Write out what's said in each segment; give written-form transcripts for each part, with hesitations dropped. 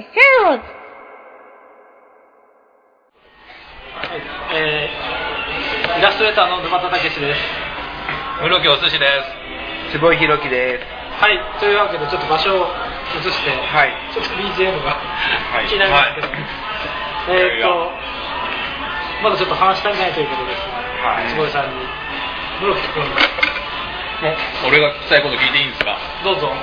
イローズ。 イラストレーターの沼田武史です。 室木お寿司です。 坪井宏樹です。 はい、というわけでちょっと場所を移して、 はい、 ちょっと BGM が、 はい、 気になりますけど、まだちょっと話し足りないということですが、はい、坪井さんに室木君、 俺が聞きたいこと聞いていいんですか？ どうぞ。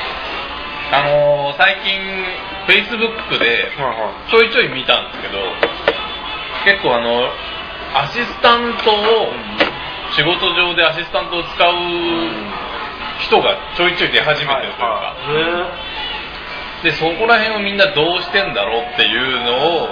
最近 Facebook でちょいちょい見たんですけど、結構アシスタントを、仕事上でアシスタントを使う人がちょいちょい出始めてるというか、でそこら辺をみんなどうしてんだろうっていうのを、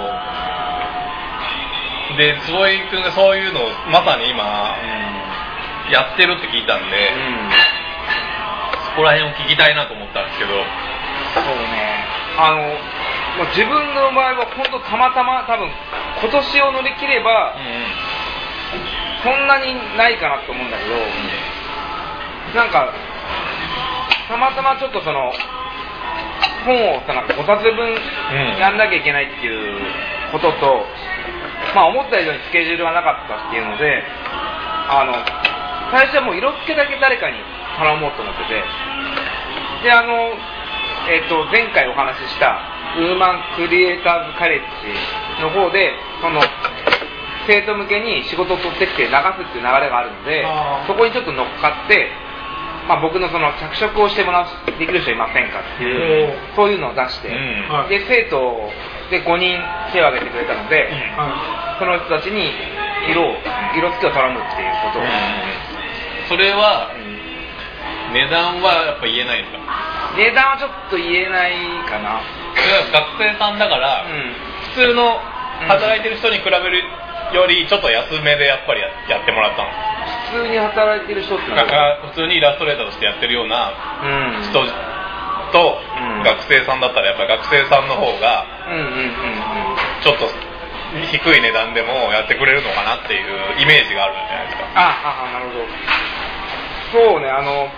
で坪井君がそういうのをまさに今、やってるって聞いたんで、そこら辺を聞きたいなと思ったんですけど。 そうね、もう自分の場合は本当たまたま多分今年を乗り切れば、そんなにないかなと思うんだけど、なんかたまたまちょっとその本をさ、なんか5冊分やんなきゃいけないっていうことと、まあ思った以上にスケジュールがなかったっていうので、最初はもう色付けだけ誰かに頼もうと思ってて、で前回お話ししたウーマンクリエイターズカレッジの方でその生徒向けに仕事を取ってきて流すっていう流れがあるので、そこにちょっと乗っかって、まあ、僕のその着色をしてもらうできる人いませんかっていう、そういうのを出して、で生徒で5人手を挙げてくれたので、その人たちに色付けを頼むっていうことを、 それは値段はやっぱ言えないんですか？ 値段はちょっと言えないかな。 学生さんだから、普通の働いてる人に比べるよりちょっと安めでやっぱりやってもらったの。 普通に働いてる人ってのは普通にイラストレーターとしてやってるような人と、学生さんだったらやっぱり学生さんの方がちょっと低い値段でもやってくれるのかなっていうイメージがあるんじゃないですか。 なるほど。そうね、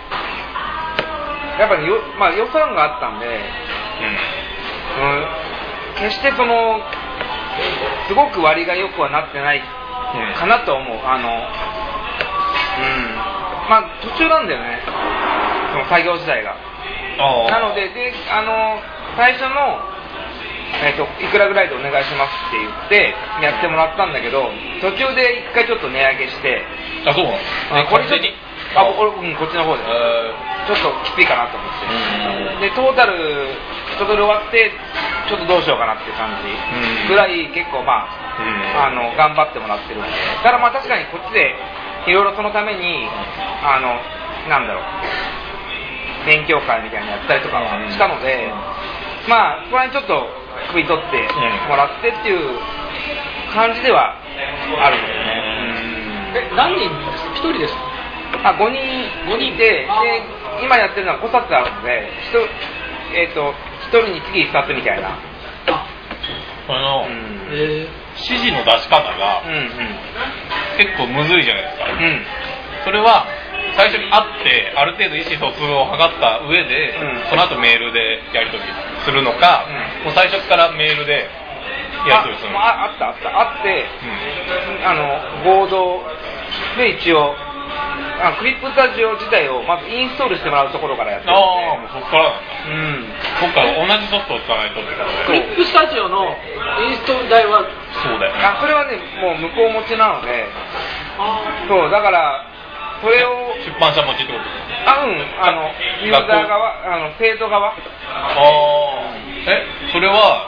やっぱりまあ、予算があったんで、決してそのすごく割が良くはなってないかなと思う。まあ途中なんだよね、その作業自体が。なので、最初の、いくらぐらいでお願いしますって言ってやってもらったんだけど、途中で一回ちょっと値上げして、 そうなの？ これちょっとこっちの方でちょっときついかなと思って、でトータル一通り終わってちょっとどうしようかなっていう感じぐらい結構まあ、頑張ってもらってるんで、ただまあ確かにこっちでいろいろそのためになんだろう、勉強会みたいなのやったりとかはしたので、まあそこら辺ちょっと首取ってもらってっていう感じではあるんだよね。 何人ですか？1人ですか ？5人で、今やってるのは5冊あるので、1人につき1冊みたいな。 指示の出し方が結構むずいじゃないですか。それは最初に会ってある程度意思疎通を図った上で、その後メールでやり取りするのか、もう最初からメールでやり取りするのか。 あって、合同で一応クリップスタジオ自体をまずインストールしてもらうところからやってるんで。 もうそっからなんだ。そっから同じソフトを使わないとってことで。 クリップスタジオのインストール代はそうだよね。 それはね、もう向こう持ちなので、そうだからそれを出版社持ちってことユーザー側、生徒側。 それは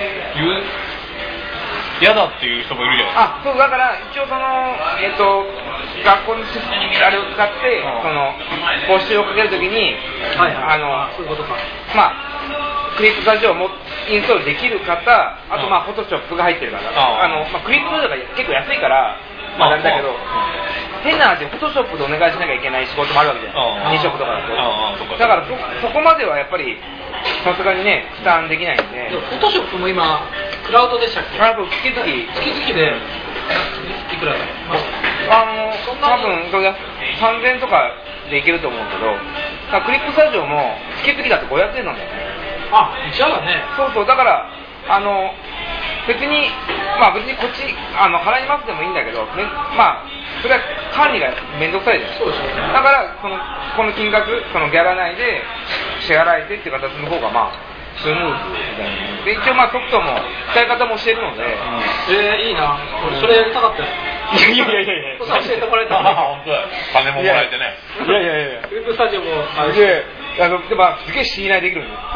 嫌だっていう人もいるじゃないですか。 そうだから一応その学校のあれを使ってその募集をかけるときに、 そういうことか。 まあクリップスタジオもインストールできる方、あとまあフォトショップが入ってる方、クリップスタジオが結構安いからなんだけど、変な話でフォトショップでお願いしなきゃいけない仕事もあるわけじゃない。飲食とかだと。だからそこまではやっぱりさすがにね負担できないんで。 フォトショップも今クラウドでしたっけ？ 月々 でいくらだろう？ 多分3000円とかでいけると思うけど、クリップスタジオも月々だと500円なんだよね。 あ、じゃあね。 そうそう、だから別にこっち払いますでもいいんだけど、それは管理が面倒くさいじゃない。 そうですよね。 だからこの金額、そのギャラ内で支払えてっていう形の方がスムーズみたいな。で一応ソフトも使い方も教えるので、 いいな。それやりたかったよ。 いや教えてもらえた。 本当だ。金ももらえてね。 いやクリップスタジオもすげえ信頼できるんだよ。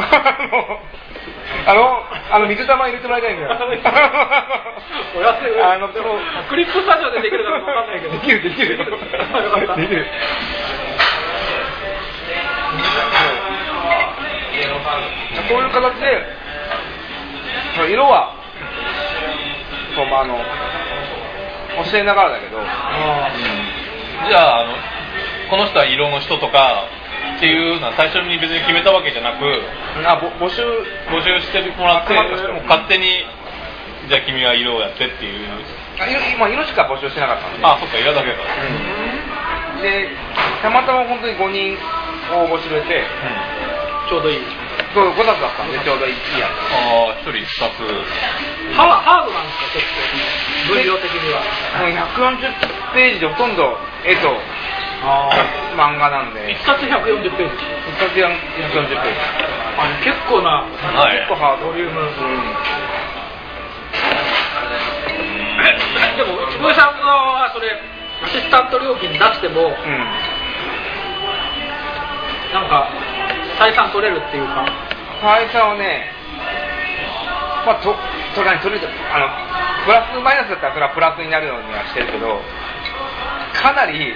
水玉入れてもらいたいんだよ。 お安い。でもクリップスタジオでできるかわかんないけど。 できる。よかった。できる。こういう形で色は教えながらだけど、 じゃあこの人は色の人とかっていうのは最初に別に決めたわけじゃなく、 募集してもらって勝手にじゃあ君は色をやってっていう。 色しか募集してなかったんで。 そっか、色だけだ。 でたまたま本当に5人応募してくれて、 ちょうどいい。 そう5冊だったんでちょうどいいやつ。 1人2つ。 ハードなんですか、結構分量的には。 140ページでほとんど絵と漫画なんで。 1冊140ページ。 1冊140ページ。 結構な、 結構ハード。 ボリューム。でも坪井さんがそれアシスタント料金出しても、なんか採算取れるっていうか。 採算はね、取れる。プラスマイナスだったらそれはプラスになるようにはしてるけど、かなり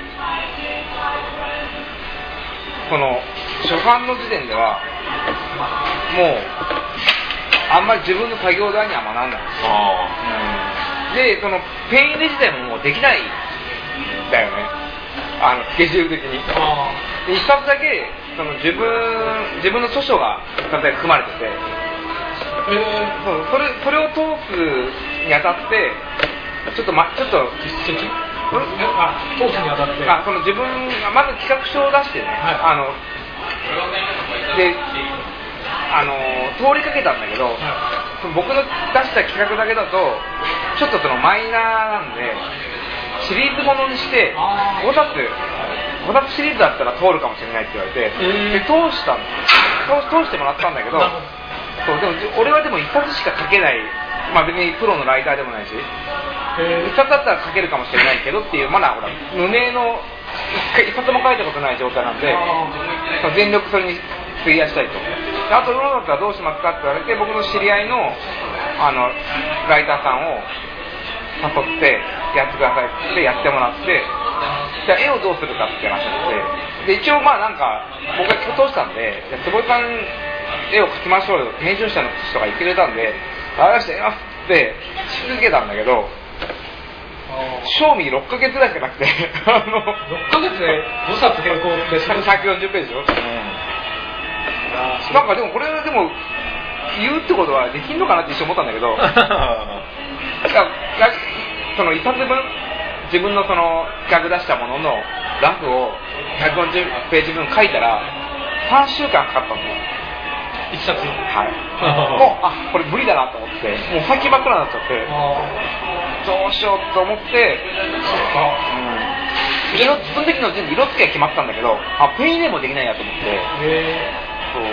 この初版の時点ではもうあんまり自分の作業代には学んだんですよ。でそのペインで自体ももうできないんだよね、スケジュール的に。一冊だけその自分の著書が例えば組まれてて、それを通すにあたってちょっと通すにあたってその自分がまず企画書を出してね、で通りかけたんだけど、僕の出した企画だけだとちょっとそのマイナーなんでシリーズものにして5冊シリーズだったら通るかもしれないって言われて、で通してもらったんだけど、そうでも俺はでも1冊しか書けない、別にプロのライターでもないし、1冊だったら書けるかもしれないけどっていう、まだほら無名の1冊も書いたことない状態なんで、全力それに費やしたいと。あとどうだったらどうしますかって言われて、僕の知り合いのライターさんを誘ってやってくださいってやってもらって、じゃあ絵をどうするかって話になって、で一応なんか僕が通したんで、坪井さん絵を描きましょうよ、編集者の人が言ってくれたんで、あらしてやりますってし続けたんだけど、賞味6ヶ月ぐらいしかなくて 6ヶ月で5冊並行って 140ページでしょ。なんかでもこれでも言うってことはできんのかなって一瞬思ったんだけどその1冊分自分のその企画出したもののラフを140ページ分書いたら3週間かかったんだよ、 1冊。 もうこれ無理だなと思って、もう先ばっかりになっちゃって、どうしようと思って、その時の時点で色付けが決まったんだけど、ペイネもできないやと思って、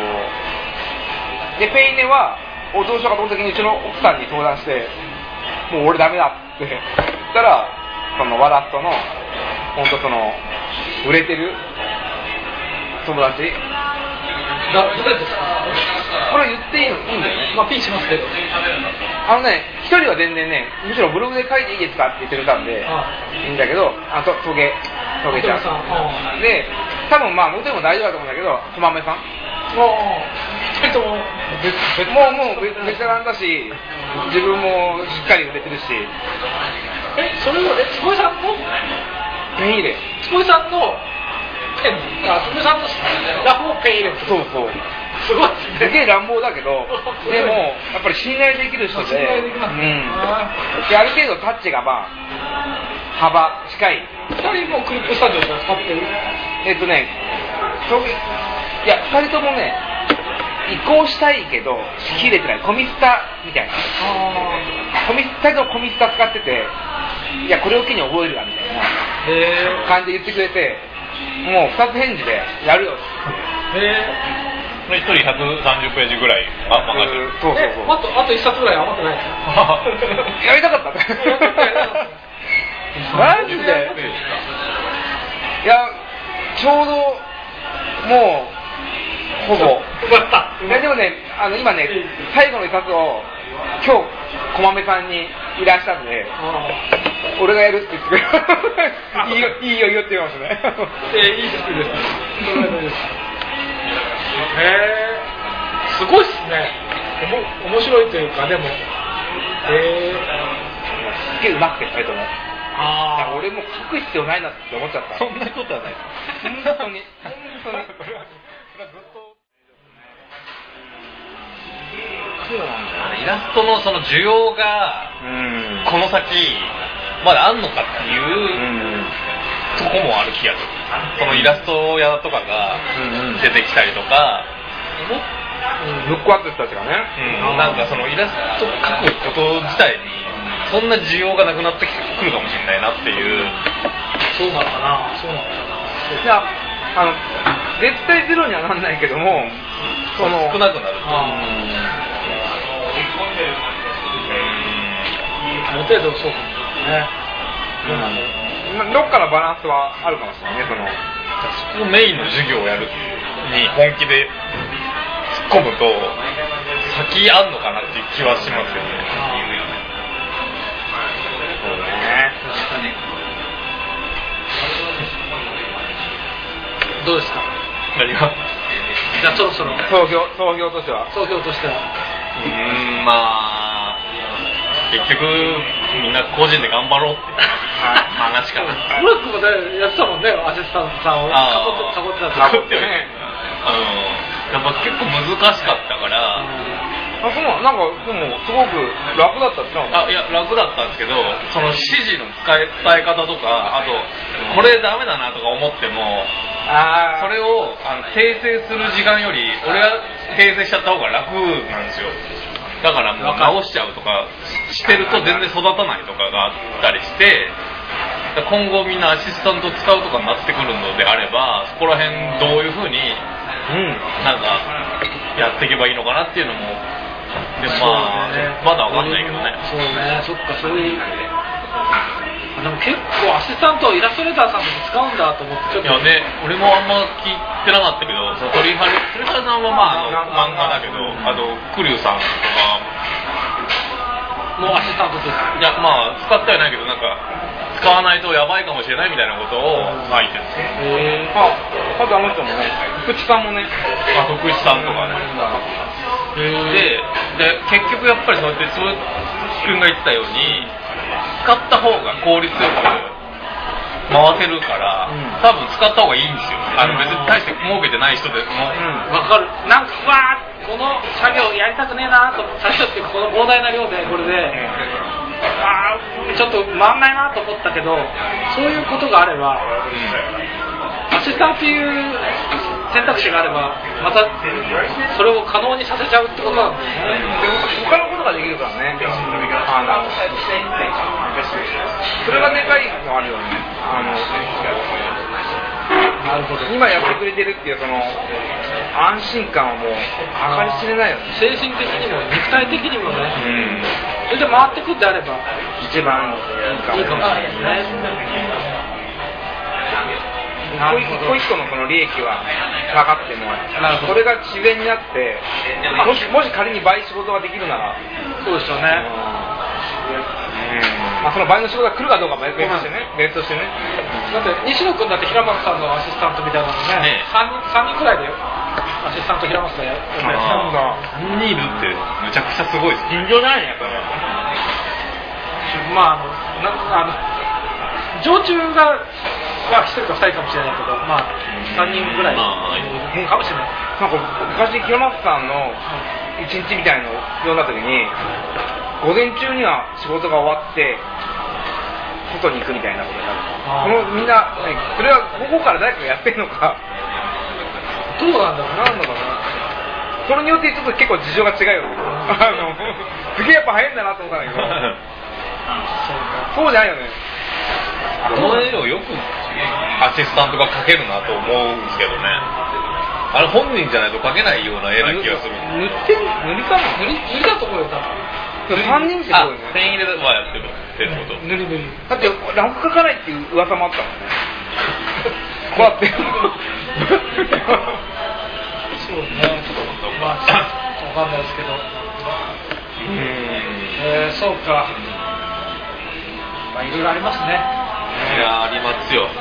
でペイネはどうしようかと思った時にうちの奥さんに相談して、もう俺ダメだって言ったら、そのワラストの本当その売れてる友達、 どれですか？ これ言っていいんだよね。 ピンしますけど。 一人は全然ね、むしろブログで書いていいですかって言ってくれたんでいいんだけど、トゲちゃんで、多分僕でも大丈夫だと思うんだけど、とまめさん 2人とももうベテランだし、自分もしっかり売れてるし。 それを坪井さんのペン入れ、 坪井さんのペン、坪井さんのラフをペン入れ。 そうすごいですね。 すげえ乱暴だけど、でもやっぱり信頼できる人で、である程度タッチが幅近い。 2人もクリップスタジオで使ってる？ いや2人ともね、 移行したいけどしきれてない、コミスタみたいな、コミスタのコミスタ使ってて、いやこれを機に覚えるわみたいな感じで言ってくれて、もう2つ返事でやるよって 1人130ページぐらい任せる。 そうそうそう、 あと1冊ぐらい余ってないですか？ やりたかったマジで、いやちょうどもうほぼいやでもね、今ね最後の一冊を今日駒目さんに依頼したんで、俺がやるって言ってくれるいいよいいよって言いましたね。 いいですすごいっすね。面白いというか、でもすっげえうまくて2人とも。俺も書く必要ないなって思っちゃった。 そんなことはない本当にイラストのその需要がこの先まだあんのかっていうとこもある気がする。そのイラスト屋とかが出てきたりとか、 ブックアップした人たちがね、 なんかそのイラスト描くこと自体にそんな需要がなくなってくるかもしれないなっていう。 そうなのかな。 いや絶対ゼロにはなんないけども、 少なくなると。 ある程度そうかもね。 どっかのバランスはあるかもしれないね。 そのメインの授業をやるに本気で突っ込むと先あんのかなっていう気はしますよね。 そうね。 確かに。どうですか？ 何が？ じゃあそろそろ総評としては。 まあ結局みんな個人で頑張ろうって話かな。 ブラックもやってたもんね、アシスタントさんを囲ってたってね。やっぱ結構難しかったから。 なんかでもすごく楽だったって言ったの？ いや楽だったんですけど、その指示の伝え方とか、あとこれダメだなとか思っても、それを訂正する時間より俺が訂正しちゃった方が楽なんですよ。だからもう直しちゃうとかしてると全然育たないとかがあったりして、今後みんなアシスタントを使うとかになってくるのであれば、そこら辺どういう風になんかやっていけばいいのかなっていうのも、でもまだわかんないけどね。 そうね、そっか、そういう。でも結構アシスタントをイラストレーターさんとか使うんだと思ってちょっと。 いやね、俺もあんま聞いてなかったけど、鳥春さんは漫画だけど、クリュウさんとかもうアシスタントです。 いや使ってはないけど、なんか使わないとやばいかもしれないみたいなことを書いてる。 あとあの人もね、福地さんもね。 福地さんとかね。で結局やっぱりそうやってつぶ君が言ってたように、使った方が効率よく回せるから、多分使った方がいいんですよ。別に大して儲けてない人でも。 わかる。なんかこの作業やりたくねえなと、作業っていうかこの膨大な量でこれで、ちょっと回んないなと思ったけど、そういうことがあれば、アシスタントっていう選択肢があれば、またそれを可能にさせちゃうってことなんですね。 他のことができるからね。それがでかいのあるよね。 なるほど。 今やってくれてるっていうその安心感はもう計り知れないよね。 精神的にも肉体的にもね。それで回ってくってあれば一番いいかもしれないですね。一個一個のこの利益はかかっても、それが自然になって、もし仮に倍仕事ができるなら、 そうですよね。 その倍の仕事が来るかどうかも別としてね。 だって西野君だって平松さんのアシスタントみたいなのね、3人くらいでアシスタント平松さんやってたんだ。 3人いるってむちゃくちゃすごいです。 尋常じゃないねやっぱり。 常駐が1人か2人かもしれないけど、3人ぐらいかもしれない。 なんか昔平松さんの1日みたいのを読んだ時に、午前中には仕事が終わって外に行くみたいなことになる。みんなそれは午後から誰かがやってるのか、 どうなんだろう。 なんだろうな。 それによってちょっと結構事情が違うよすげえやっぱ早いんだなと思ったんだけどそうじゃないよね。 あの絵をよくアシスタントが描けるなと思うんですけどね。あれ本人じゃないと描けないような絵な気がする。 塗りかな。塗りだと思うよ多分。3人ってそうよね。 ペン入れはやってるってこと。 塗りだってラフ描かないっていう噂もあったもんねこうやってそうね。まあわかんないですけど。そうか。まあいろいろありますね。 いやありますよ。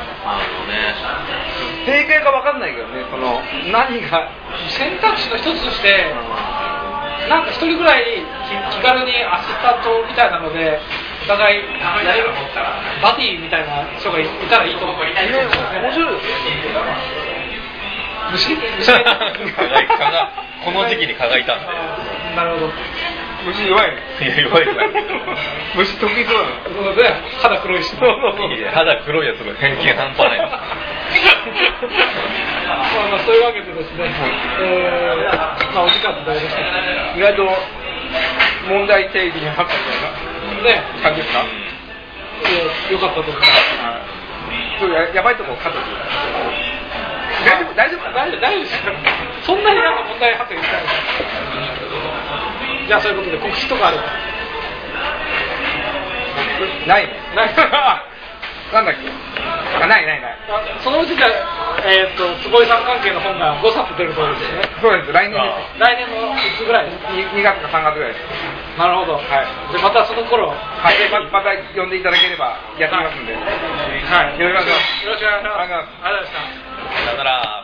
正解が分かんないけどね、その何が選択肢の一つとして、なんか一人ぐらい気軽にアシスタントみたいなので、お互いバディみたいな人がいたらいいと思う。面白いよ。虫この時期に蚊がいたんで。 なるほど。 虫弱いね。 いや弱い虫得意そうだね。 そうで肌黒いし。 肌黒いやつが偏見半端ない。 まあそういうわけでですね。まあお時間となりました。 意外と問題定義になったみたいなね感じですか。 よかったと思います。 そうやばいとこカットする。大丈夫ですよ。そんなになんか問題発言したい。じゃあそういうことで告知とかある？ ないね。なんだっけ。ない。 そのうちじゃ坪井さん関係の本が5冊出るそうですね。 そうです。来年です。 来年のいつぐらいですか ？2月か3月ぐらいです。 なるほど。はい。じゃあまたその頃、 はい。また呼んでいただければやってみますんで。はい。よろしくお願いします。 よろしくお願いします。ありがとうございました。 さよなら。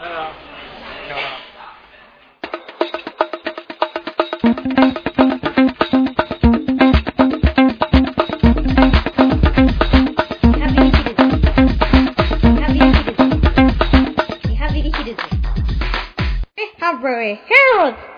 リハビリヒルズ。Herald